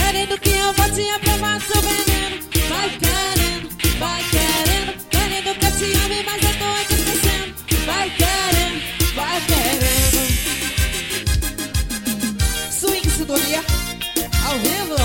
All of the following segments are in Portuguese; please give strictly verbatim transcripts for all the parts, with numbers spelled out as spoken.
querendo que eu volte a provar seu veneno. Vai querendo, vai querendo, querendo que eu te ame, mas eu tô te esquecendo. Vai querendo, vai querendo. Swing Sintonia, ao vivo.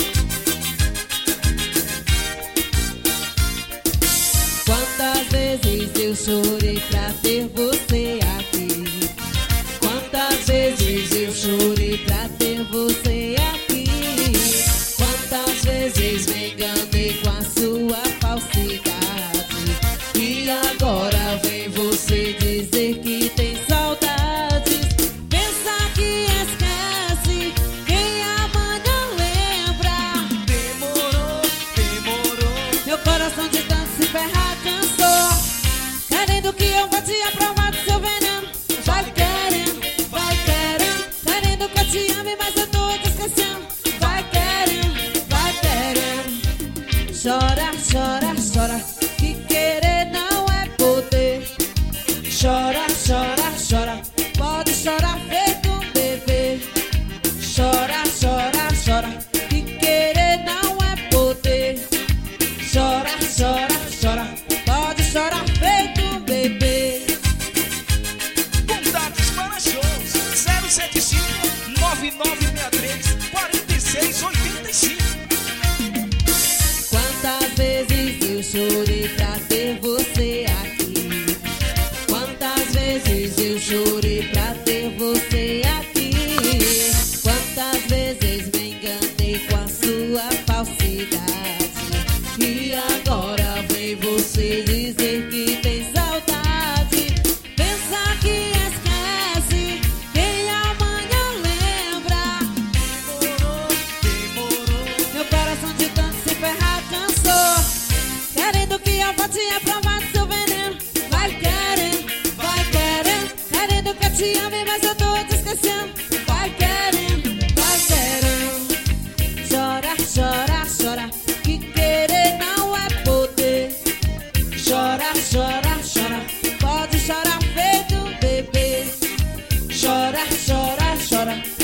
Quantas vezes eu chorei pra ter você aqui? Quantas vezes eu chorei pra ter você aqui? Quantas vezes me enganei com a sua falsidade? E agora vem você dizer que tem saudades. Pensa que esquece quem amanhã lembra. Demorou, demorou. Meu coração de tanto se ferrar cansou, querendo que eu volte a provar do seu veneno. Vai querendo, vai querendo, querendo que eu te ame, mas eu tô te esquecendo. Vai querendo, vai querendo. Chora, chora, chora, que querer não é poder. Chora, chora, chora, pode chorar feito um bebê. Chora, chora, chora, que querer não é poder. Chora, chora, chora, pode chorar feito um bebê. Contatos para shows zero sete cinco, nove nove seis três, quatro seis oito cinco. Quantas vezes eu chorei pra ter você aqui? Quantas vezes eu chorei pra ter você aqui? Quantas vezes me enganei com a sua falsidade? E agora vem você dizer que tem saudade. Pensa que esquece quem amanhã lembra. Demorou, demorou. Meu coração de tanto se ferrar cansou, querendo que eu volte a provar do seu veneno. Vai querendo, vai querendo, querendo que eu te ame, mas eu tô te esquecendo. Vai querendo, vai querendo. Chora, chora, chora, que querer não é poder. Chora, chora, chora, pode chorar feito um bebê. Chora, chora, chora,